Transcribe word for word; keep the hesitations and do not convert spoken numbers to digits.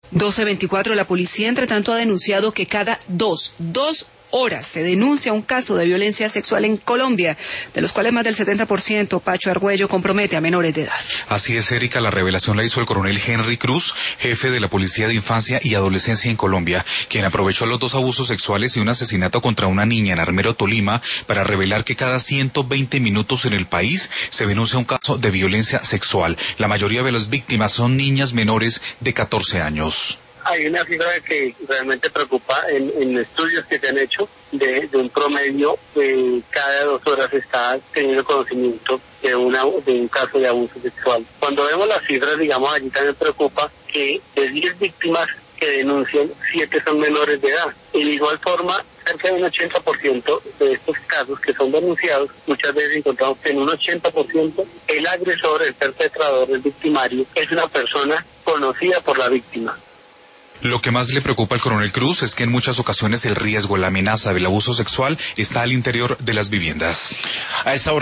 doce veinticuatro, la policía entre tanto ha denunciado que cada dos, dos horas se denuncia un caso de violencia sexual en Colombia, de los cuales más del setenta por ciento, Pacho Argüello, compromete a menores de edad. Así es, Erika, la revelación la hizo el coronel Henry Cruz, jefe de la Policía de Infancia y Adolescencia en Colombia, quien aprovechó los dos abusos sexuales y un asesinato contra una niña en Armero, Tolima, para revelar que cada ciento veinte minutos en el país se denuncia un caso de violencia sexual. La mayoría de las víctimas son niñas menores de catorce años. Hay una cifra que realmente preocupa en, en estudios que se han hecho de, de un promedio de cada dos horas está teniendo conocimiento de, una, de un caso de abuso sexual. Cuando vemos las cifras, digamos, allí también preocupa que de diez víctimas que denuncian, siete son menores de edad. Y de igual forma, cerca de un ochenta por ciento de estos casos que son denunciados, muchas veces encontramos que en un ochenta por ciento el agresor, el perpetrador, el victimario, es una persona conocida por la víctima. Lo que más le preocupa al coronel Cruz es que en muchas ocasiones el riesgo, la amenaza del abuso sexual está al interior de las viviendas. A esta hora